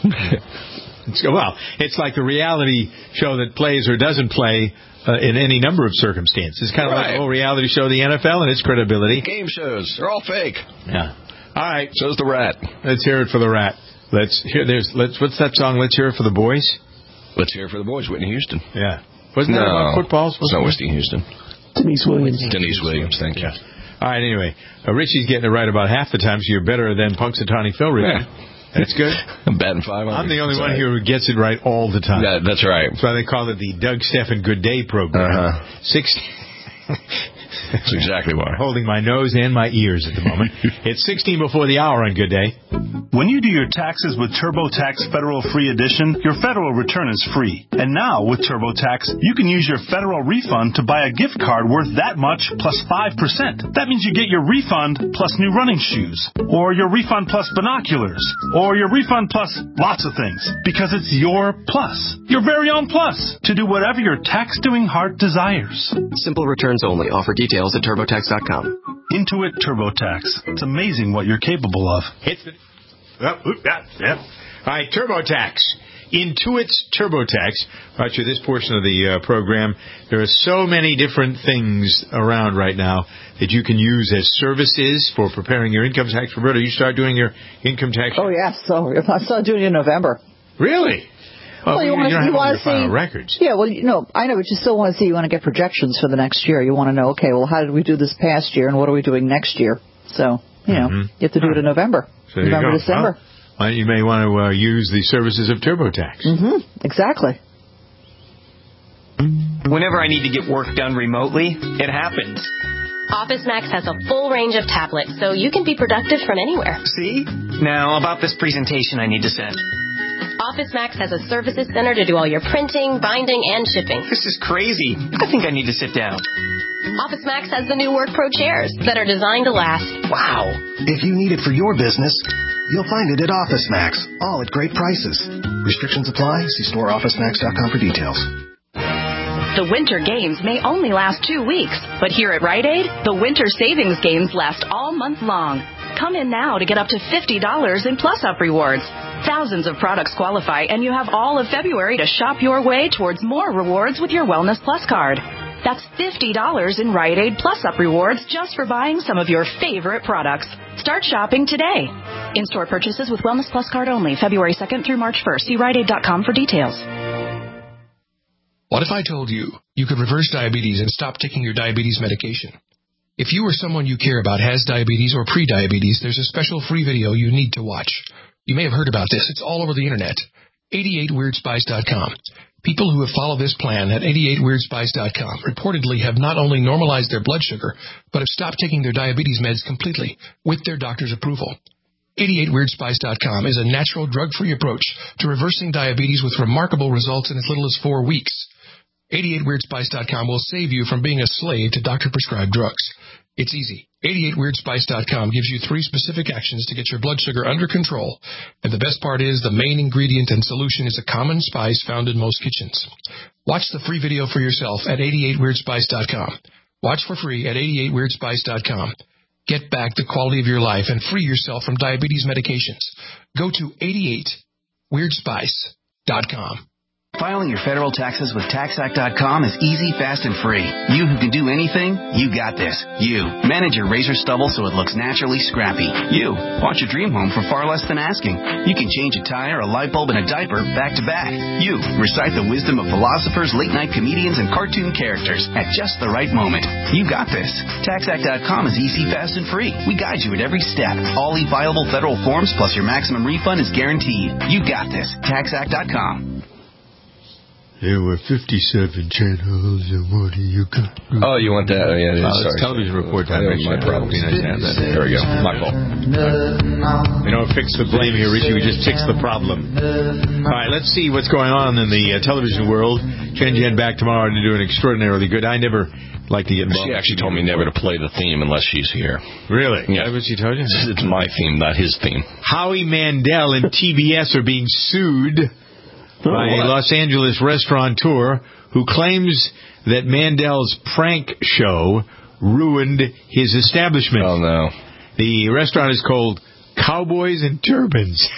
Well, it's like the reality show that plays or doesn't play in any number of circumstances. It's kind of like the whole reality show, the NFL, and its credibility. Game shows. They're all fake. Yeah. All right. So's the rat. Let's hear it for the rat. What's that song? Let's hear it for the boys? Let's hear it for the boys. Whitney Houston. Yeah. Wasn't that about football? It's not Whitney Houston. Denise Williams. Denise Williams, thank you. All right, anyway. Richie's getting it right about half the time, so you're better than Punxsutawney Phil, Richie. Yeah. That's good. I'm batting 500. I'm the only one here who gets it right all the time. That's right. That's why they call it the Doug Stephan Good Day program. 60. That's exactly why. Holding my nose and my ears at the moment. It's 16 before the hour on Good Day. When you do your taxes with TurboTax Federal Free Edition, your federal return is free. And now, with TurboTax, you can use your federal refund to buy a gift card worth that much plus 5%. That means you get your refund plus new running shoes, or your refund plus binoculars, or your refund plus lots of things. Because it's your plus, your very own plus, to do whatever your tax-doing heart desires. Simple returns only. Offer details at TurboTax.com. Intuit TurboTax. It's amazing what you're capable of. All right, TurboTax. Intuit's TurboTax. Right, to this portion of the program, there are so many different things around right now that you can use as services for preparing your income tax. Roberta, you start doing your income tax? Oh, yes. So I start doing it in November. Really? Well, you want to see final records. Yeah, well, I know, but you still want to see. You want to get projections for the next year. You want to know, okay, well, how did we do this past year, and what are we doing next year? So, you have to do it in November. So November, December. Well, you may want to use the services of TurboTax. Exactly. Whenever I need to get work done remotely, it happens. Office Max has a full range of tablets, so you can be productive from anywhere. See? Now, about this presentation I need to send. Office Max has a services center to do all your printing, binding, and shipping. This is crazy. I think I need to sit down. Office Max has the new Work Pro chairs that are designed to last. Wow. If you need it for your business, you'll find it at Office Max, all at great prices. Restrictions apply. See storeofficemax.com for details. The Winter Games may only last 2 weeks, but here at Rite Aid, the Winter Savings Games last all month long. Come in now to get up to $50 in Plus-Up rewards. Thousands of products qualify, and you have all of February to shop your way towards more rewards with your Wellness Plus card. That's $50 in Rite Aid Plus-Up rewards just for buying some of your favorite products. Start shopping today. In-store purchases with Wellness Plus card only, February 2nd through March 1st. See RiteAid.com for details. What if I told you you could reverse diabetes and stop taking your diabetes medication? If you or someone you care about has diabetes or pre-diabetes, there's a special free video you need to watch. You may have heard about this. It's all over the internet. 88weirdspice.com. People who have followed this plan at 88weirdspice.com reportedly have not only normalized their blood sugar, but have stopped taking their diabetes meds completely with their doctor's approval. 88weirdspice.com is a natural drug-free approach to reversing diabetes with remarkable results in as little as 4 weeks. 88weirdspice.com will save you from being a slave to doctor-prescribed drugs. It's easy. 88weirdspice.com gives you 3 specific actions to get your blood sugar under control. And the best part is the main ingredient and solution is a common spice found in most kitchens. Watch the free video for yourself at 88weirdspice.com. Watch for free at 88weirdspice.com. Get back the quality of your life and free yourself from diabetes medications. Go to 88weirdspice.com. Filing your federal taxes with TaxAct.com is easy, fast, and free. You who can do anything, you got this. You manage your razor stubble so it looks naturally scrappy. You want your dream home for far less than asking. You can change a tire, a light bulb, and a diaper back to back. You recite the wisdom of philosophers, late-night comedians, and cartoon characters at just the right moment. You got this. TaxAct.com is easy, fast, and free. We guide you at every step. All e-fileable federal forms plus your maximum refund is guaranteed. You got this. TaxAct.com. There were 57 channels, and what do you got? Oh, you want that? Oh, yeah, it's television report time. My problem. There we go. My fault. We don't fix the blame here, Richie. We just fix the problem. All right, let's see what's going on in the television world. Jen back tomorrow to do an extraordinarily good. I never like to get involved. She actually told me never to play the theme unless she's here. Really? Yeah. That's what she told you? It's my theme, not his theme. Howie Mandel and TBS are being sued by a Los Angeles restaurateur who claims that Mandel's prank show ruined his establishment. Oh, no. The restaurant is called Cowboys and Turbans.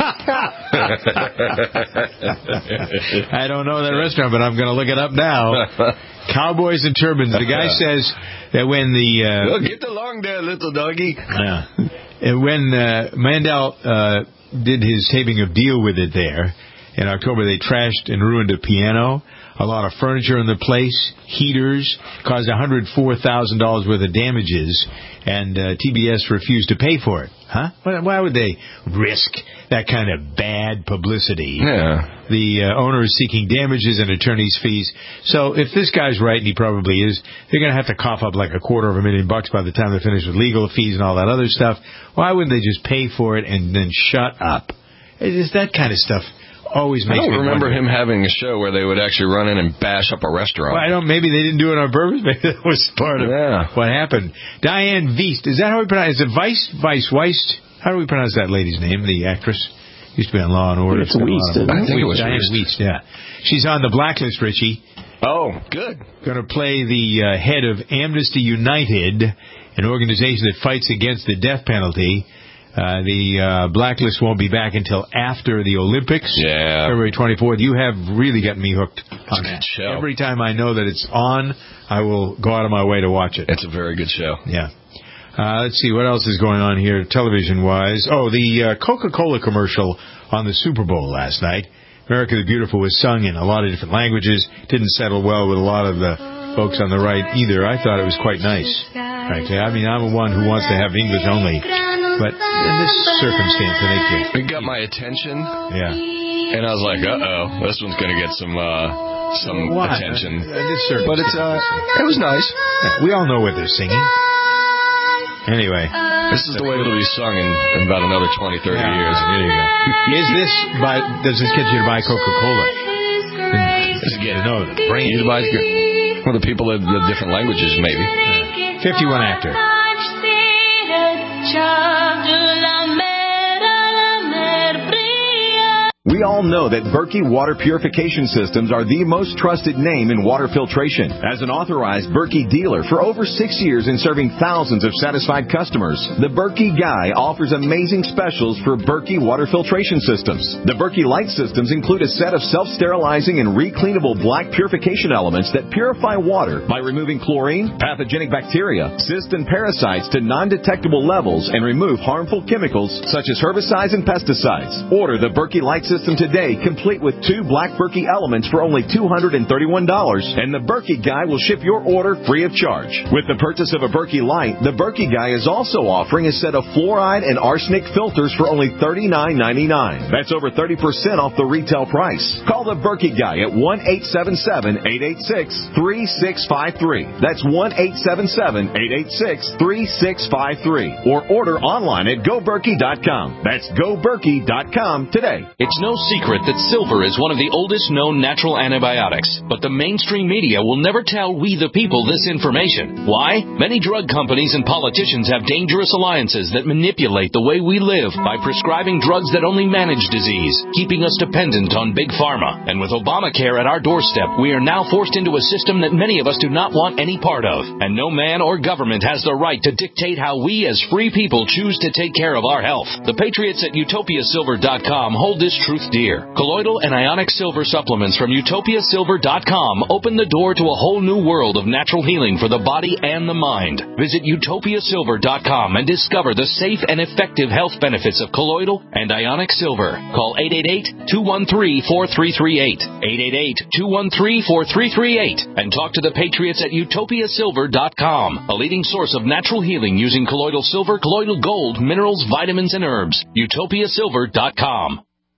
I don't know that restaurant, but I'm going to look it up now. Cowboys and Turbans. The guy says that when the... well, get along there, little doggy. Yeah. And when Mandel did his taping of Deal With It there, in October, they trashed and ruined a piano, a lot of furniture in the place, heaters, caused $104,000 worth of damages, and TBS refused to pay for it. Huh? Why would they risk that kind of bad publicity? Yeah. The owner is seeking damages and attorney's fees. So if this guy's right, and he probably is, they're going to have to cough up like $250,000 by the time they finish with legal fees and all that other stuff. Why wouldn't they just pay for it and then shut up? It's just that kind of stuff. Always makes I don't remember him having a show where they would actually run in and bash up a restaurant. Well, maybe they didn't do it on purpose. Maybe that was part of what happened. Diane Wiest. Is that how we pronounce it? Is it Wiest? How do we pronounce that lady's name, the actress? Used to be on Law and Order. It's Wiest. I think it was Diane Wiest, yeah. She's on the blacklist, Richie. Oh, good. Going to play the head of Amnesty United, an organization that fights against the death penalty. The blacklist won't be back until after the Olympics, February 24th. You have really got me hooked on that. Show. Every time I know that it's on, I will go out of my way to watch it. It's a very good show. Yeah. Let's see, what else is going on here television-wise? Oh, the Coca-Cola commercial on the Super Bowl last night. America the Beautiful was sung in a lot of different languages. Didn't settle well with a lot of the folks on the right either. I thought it was quite nice, frankly. I mean, I'm one who wants to have English only. But in this circumstance, I think it got my attention. Yeah. And I was like, uh-oh, this one's going to get some attention. But it was nice. Yeah, we all know what they're singing. Anyway. This is the way it'll be sung in about another 20, 30 years. Here you go. Does this get you to buy Coca-Cola? Does it get you to buy the people of the different languages, maybe. 51 actor. We all know that Berkey Water Purification Systems are the most trusted name in water filtration. As an authorized Berkey dealer for over 6 years and serving thousands of satisfied customers, the Berkey Guy offers amazing specials for Berkey Water Filtration Systems. The Berkey Light Systems include a set of self-sterilizing and recleanable black purification elements that purify water by removing chlorine, pathogenic bacteria, cysts, and parasites to non-detectable levels and remove harmful chemicals such as herbicides and pesticides. Order the Berkey Light System today, complete with 2 black Berkey elements for only $231, and the Berkey Guy will ship your order free of charge. With the purchase of a Berkey Light, the Berkey Guy is also offering a set of fluoride and arsenic filters for only $39.99. That's over 30% off the retail price. Call the Berkey Guy at 1-877-886-3653. That's 1-877-886-3653. Or order online at GoBerkey.com. That's GoBerkey.com today. It's no secret that silver is one of the oldest known natural antibiotics, but the mainstream media will never tell we the people this information. Why? Many drug companies and politicians have dangerous alliances that manipulate the way we live by prescribing drugs that only manage disease, keeping us dependent on Big Pharma. And with Obamacare at our doorstep, we are now forced into a system that many of us do not want any part of. And no man or government has the right to dictate how we as free people choose to take care of our health. The patriots at UtopiaSilver.com hold this truth dear. Colloidal and ionic silver supplements from UtopiaSilver.com open the door to a whole new world of natural healing for the body and the mind. Visit UtopiaSilver.com and discover the safe and effective health benefits of colloidal and ionic silver. Call 888-213-4338. 888-213-4338. And talk to the patriots at UtopiaSilver.com, a leading source of natural healing using colloidal silver, colloidal gold, minerals, vitamins, and herbs. UtopiaSilver.com.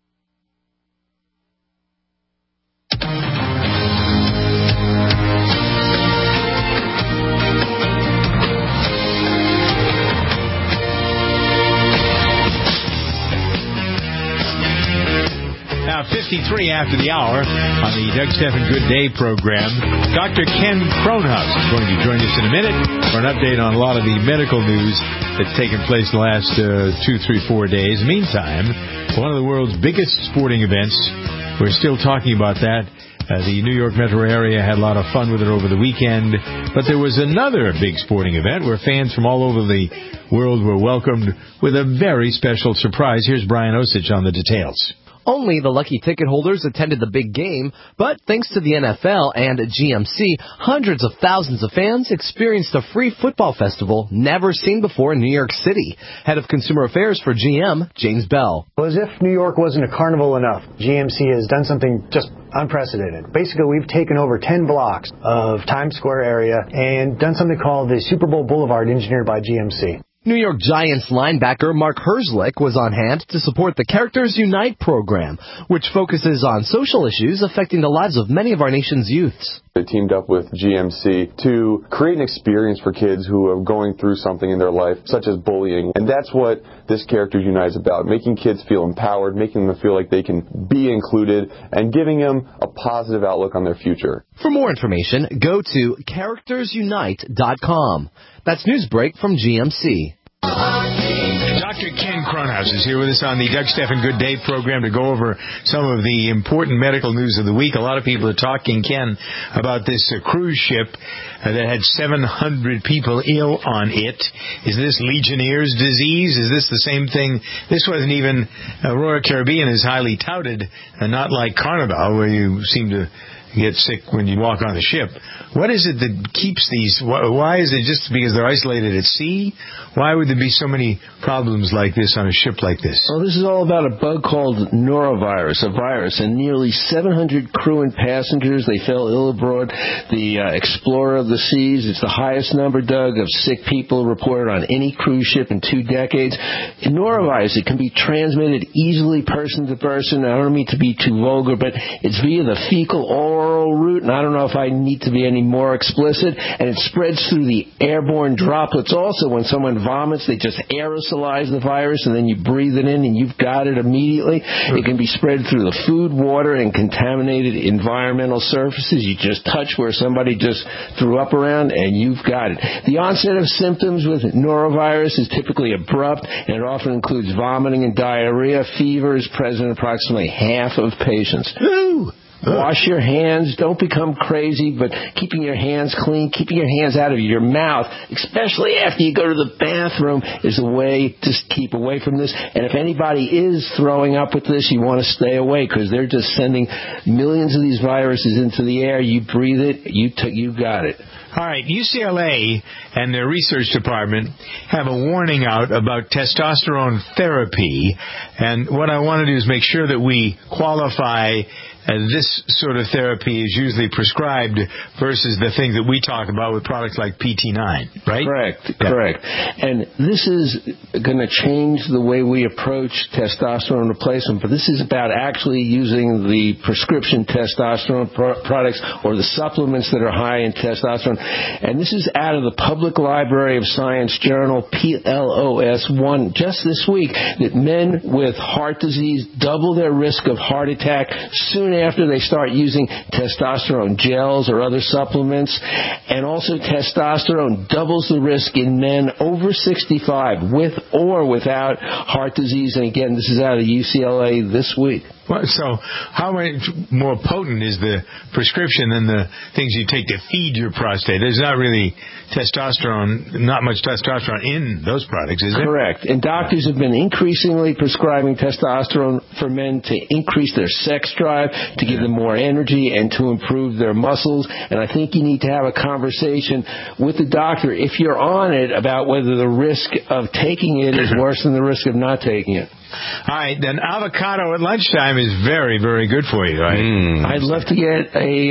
Now, 53 after the hour on the Doug Stephan Good Day program. Dr. Ken Kronhaus is going to join us in a minute for an update on a lot of the medical news that's taken place the last 2, 3, 4 days. Meantime, one of the world's biggest sporting events, we're still talking about that. The New York metro area had a lot of fun with it over the weekend. But there was another big sporting event where fans from all over the world were welcomed with a very special surprise. Here's Brian Osich on the details. Only the lucky ticket holders attended the big game, but thanks to the NFL and GMC, hundreds of thousands of fans experienced a free football festival never seen before in New York City. Head of Consumer Affairs for GM, James Bell. Well, as if New York wasn't a carnival enough, GMC has done something just unprecedented. Basically, we've taken over 10 blocks of Times Square area and done something called the Super Bowl Boulevard, engineered by GMC. New York Giants linebacker Mark Herzlich was on hand to support the Characters Unite program, which focuses on social issues affecting the lives of many of our nation's youths. They teamed up with GMC to create an experience for kids who are going through something in their life, such as bullying. And that's what this Characters Unite is about, making kids feel empowered, making them feel like they can be included, and giving them a positive outlook on their future. For more information, go to CharactersUnite.com. That's Newsbreak from GMC. Dr. Ken Kronhaus is here with us on the Doug Stephan Good Day program to go over some of the important medical news of the week. A lot of people are talking, Ken, about this cruise ship that had 700 people ill on it. Is this Legionnaire's disease? Is this the same thing? This wasn't even Royal Caribbean is highly touted, and not like Carnival, where you seem to get sick when you walk on the ship. What is it that keeps these? Why is it just because they're isolated at sea? Why would there be so many problems like this on a ship like this? Well, this is all about a bug called norovirus, a virus, and nearly 700 crew and passengers, they fell ill aboard the Explorer of the Seas. It's the highest number, Doug, of sick people reported on any cruise ship in 2 decades. Norovirus, it can be transmitted easily person to person. I don't mean to be too vulgar, but it's via the fecal oral oral route, and I don't know if I need to be any more explicit, and it spreads through the airborne droplets also. When someone vomits, they just aerosolize the virus, and then you breathe it in, and you've got it immediately. It can be spread through the food, water, and contaminated environmental surfaces. You just touch where somebody just threw up around, and you've got it. The onset of symptoms with norovirus is typically abrupt, and it often includes vomiting and diarrhea. Fever is present in approximately half of patients. Wash your hands. Don't become crazy, but keeping your hands clean, keeping your hands out of your mouth, especially after you go to the bathroom, is a way to keep away from this. And if anybody is throwing up with this, you want to stay away, because they're just sending millions of these viruses into the air. You breathe it, you got it. All right, UCLA and their research department have a warning out about testosterone therapy, and what I want to do is make sure that we qualify this sort of therapy is usually prescribed versus the thing that we talk about with products like PT9, right? Correct. And this is going to change the way we approach testosterone replacement, but this is about actually using the prescription testosterone products or the supplements that are high in testosterone. And this is out of the Public Library of Science journal, PLOS 1, just this week, that men with heart disease double their risk of heart attack soon after they start using testosterone gels or other supplements. And also testosterone doubles the risk in men over 65 with or without heart disease. And again, this is out of UCLA this week. Well, so how much more potent is the prescription than the things you take to feed your prostate? There's not really not much testosterone in those products, is there? Correct. And doctors have been increasingly prescribing testosterone for men to increase their sex drive, to give them more energy, and to improve their muscles. And I think you need to have a conversation with the doctor, if you're on it, about whether the risk of taking it is worse than the risk of not taking it. All right, then avocado at lunchtime is very, very good for you, right? I'd love to get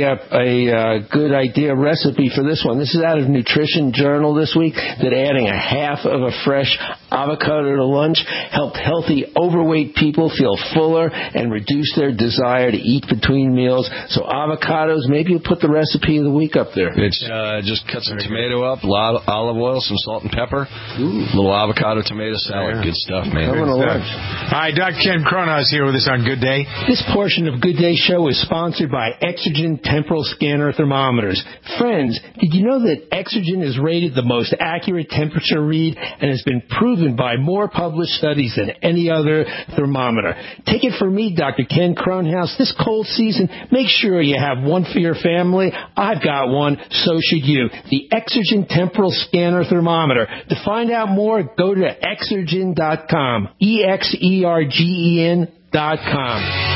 a good idea recipe for this one. This is out of Nutrition Journal this week, that adding a half of a fresh avocado to lunch helped healthy, overweight people feel fuller and reduce their desire to eat between meals. So avocados, maybe you'll put the recipe of the week up there. It's just cut some tomato up, a lot of olive oil, some salt and pepper, a little avocado tomato salad. Good stuff, man. Coming to lunch. All right, Dr. Ken Cronhaus here with us on Good Day. This portion of Good Day Show is sponsored by Exergen Temporal Scanner Thermometers. Friends, did you know that Exergen is rated the most accurate temperature read and has been proven by more published studies than any other thermometer? Take it from me, Dr. Ken Cronhaus. This cold season, make sure you have one for your family. I've got one, so should you. The Exergen Temporal Scanner Thermometer. To find out more, go to Exergen.com. EXERGEN.com.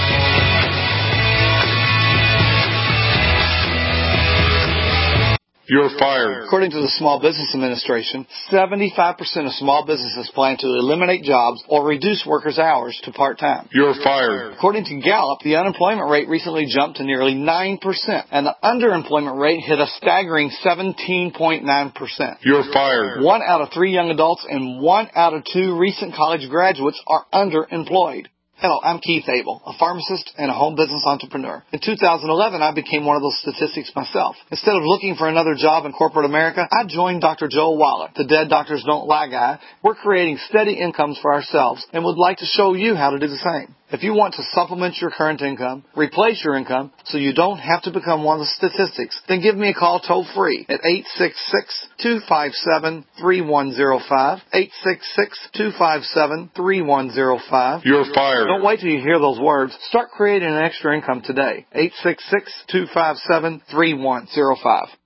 You're fired. According to the Small Business Administration, 75% of small businesses plan to eliminate jobs or reduce workers' hours to part-time. You're fired. According to Gallup, the unemployment rate recently jumped to nearly 9%, and the underemployment rate hit a staggering 17.9%. You're fired. 1 out of 3 young adults and 1 out of 2 recent college graduates are underemployed. Hello, I'm Keith Abel, a pharmacist and a home business entrepreneur. In 2011, I became one of those statistics myself. Instead of looking for another job in corporate America, I joined Dr. Joel Wallach, the Dead Doctors Don't Lie guy. We're creating steady incomes for ourselves and would like to show you how to do the same. If you want to supplement your current income, replace your income so you don't have to become one of the statistics, then give me a call toll-free at 866-257-3105, 866-257-3105. You're fired. Don't wait till you hear those words. Start creating an extra income today. 866-257-3105.